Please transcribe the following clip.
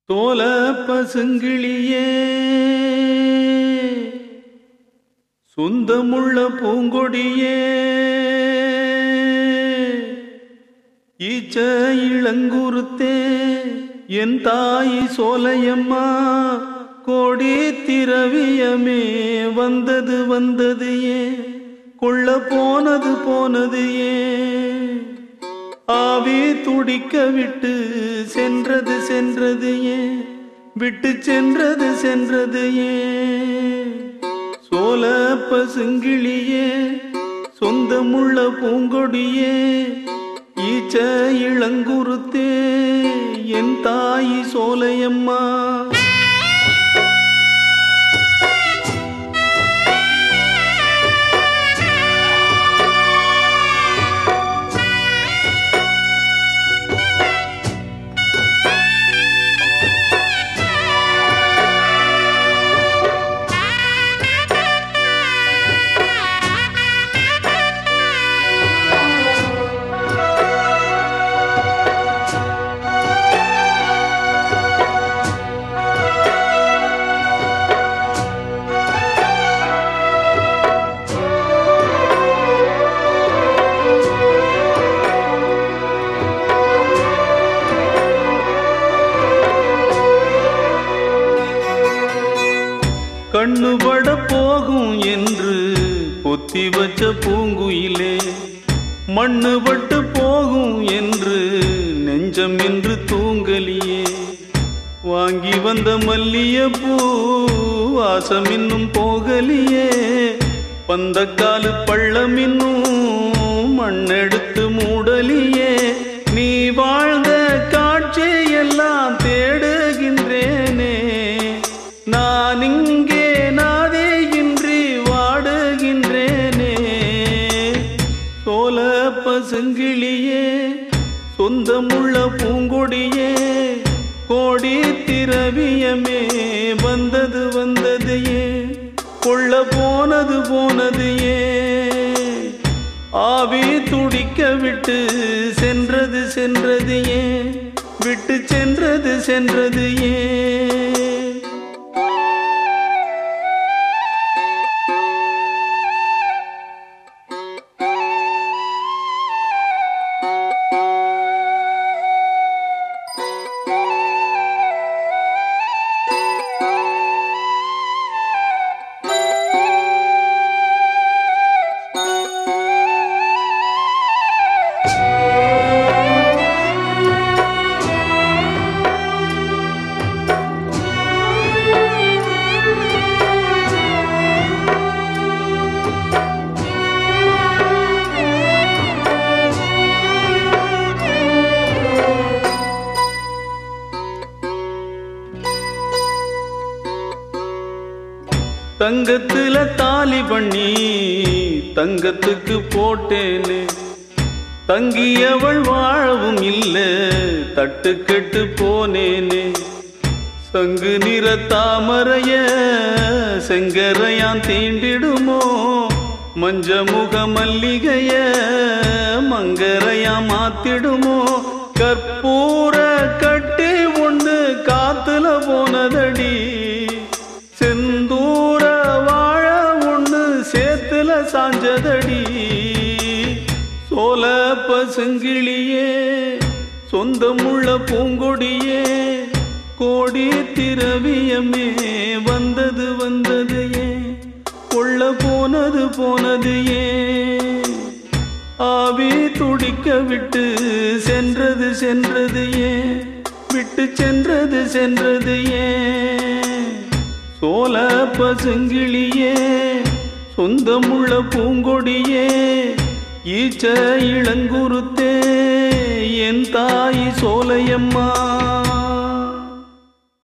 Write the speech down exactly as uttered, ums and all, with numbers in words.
தோல பசுங்கிளியே சொந்தமுள்ள பூங்கொடியே ஈச்ச இளங்குருத்தே என் தாய் சோலையம்மா கோடி திரவியமே வந்தது வந்தது ஏன் கொள்ள போனது போனது ஏன் ஆவி துடிக்க விட்டு சென்றது சென்றது ஏன் விட்டு சென்றது சென்றது ஏன் சோல பசுங்கிளியே சொந்தமுள்ள பூங்கொடியே ஈச்ச இளங்குருத்தே என் தாய் சோலையம்மா கண்ணுபட போகும் என்று பொத்தி வச்ச பூங்குயிலே மண்ணுபட்டு போகும் என்று நெஞ்சம் என்று தூங்கலியே வாங்கி வந்த மல்லியப்பூ வாசம் இன்னும் போகலியே பந்தக்காலு பள்ளம் இன்னும் மண்ணெடுத்து மூடலியே நீ வாழ்ந்த காட்சியெல்லாம் தேடுகின்றேனே நான் இங்கே பசுங்கிளியே சொந்தமுள்ள பூங்கொடியே கோடி திரவியமே வந்தது வந்தது ஏன் கொள்ள போனது போனது ஏன் ஆவி துடிக்க விட்டு சென்றது சென்றது ஏன் விட்டு சென்றது சென்றது ஏன் தங்கத்துல தாலி பண்ணி தங்கத்துக்கு போட்டேனே தங்கியவள் வாழவும் இல்ல தட்டு கெட்டு போனேனே சங்கு நிற தாமரைய செங்கரையான் தீண்டிடுமோ மஞ்ச முக மல்லிகைய மங்கரையா மாத்திடுமோ கற்பூர கட்டி ஒண்ணு காத்துல போனதடி செந்தூர வாழ ஒண்ணு சேத்துல சாஞ்சதடி சோல பசுங்கிளியே சொந்தமுள்ள பூங்கொடியே கோடி திரவியமே வந்தது வந்தது ஏன் கொள்ள போனது போனது ஏன் ஆவி துடிக்க விட்டு சென்றது சென்றது ஏன் விட்டு சென்றது சென்றது ஏன் சோல பசுங்கிளியே சொந்தமுள்ள பூங்கொடியே ஈச்ச இளங்குருத்தே என் தாய் சோலையம்மா.